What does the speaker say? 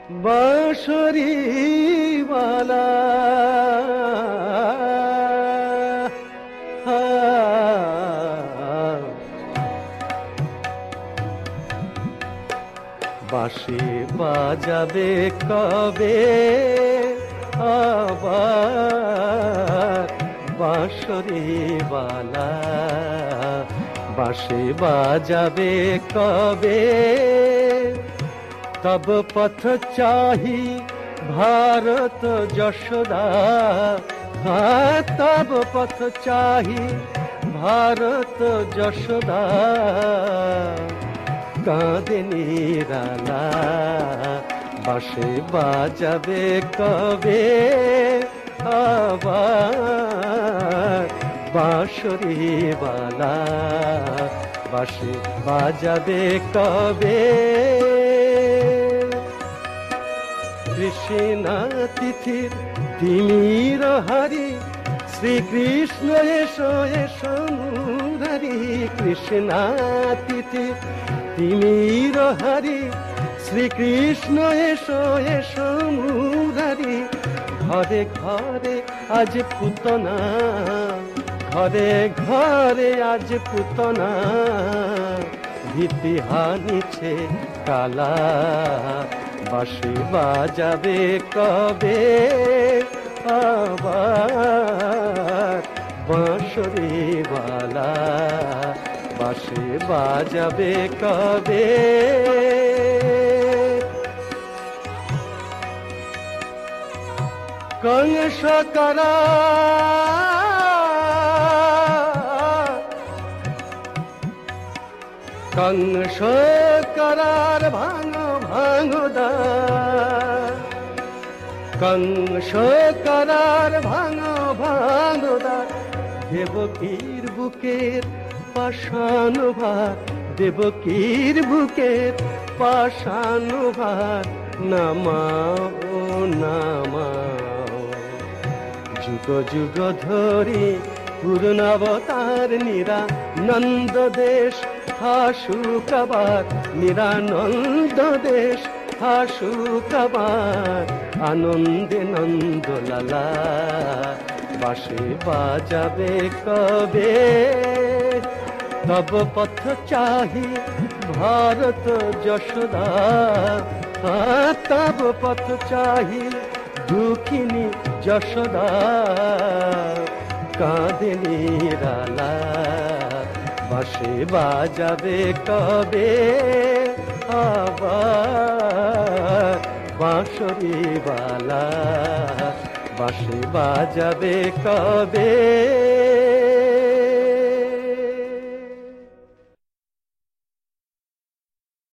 বাঁশরীওয়ালা বাঁশি বাজাবে কবে আবার বাঁশরীওয়ালা, বাঁশি বাজাবে কবে। তব পথ চাহি ভারত যশোদা, হ্যাঁ তব পথ চাহি ভারত যশোদা। কাঁদে নিরালা বাঁশি বাজাবে কবে আবার বাঁশরীওয়ালা, বাঁশি বাজাবে কবে। কৃষ্ণা তিথির তিমির হারি, শ্রীকৃষ্ণ এসো এসো মুরারি। কৃষ্ণা তিথির তিমির হারি, শ্রীকৃষ্ণ এসো এসো মুরারি। ঘরে ঘরে আজ পুতনা, ঘরে ঘরে আজ পুতনা। ভীতি হানিছে কালা, বাঁশি বাজাবে কবে আবার বাঁশরীওয়ালা, বাঁশি বাজাবে কবে। কংস করা কংস করার ভাঙো ভাঙো দ্বার, কংস করার ভাঙো ভাঙো দ্বার। দেবকীর বুকের পাষাণ ভার, দেবকীর বুকের পাষাণ ভার। নামাও নামাও যুগ যুগ ধরি পূর্ণাবতার নিরানন্দ দেশ হাসুক আবার, নিরানন্দ দেশ হাসুক আবার। আনন্দে নন্দলালা বাঁশি বাজাবে কবে। তব পথ চাহি ভারত যশোদা, তব পথ চাহি দুঃখিনী যশোদা। কাঁদে নিরালা বাঁশি বাজাবে কবে আবার বাঁশরীওয়ালা, বাঁশি বাজাবে কবে।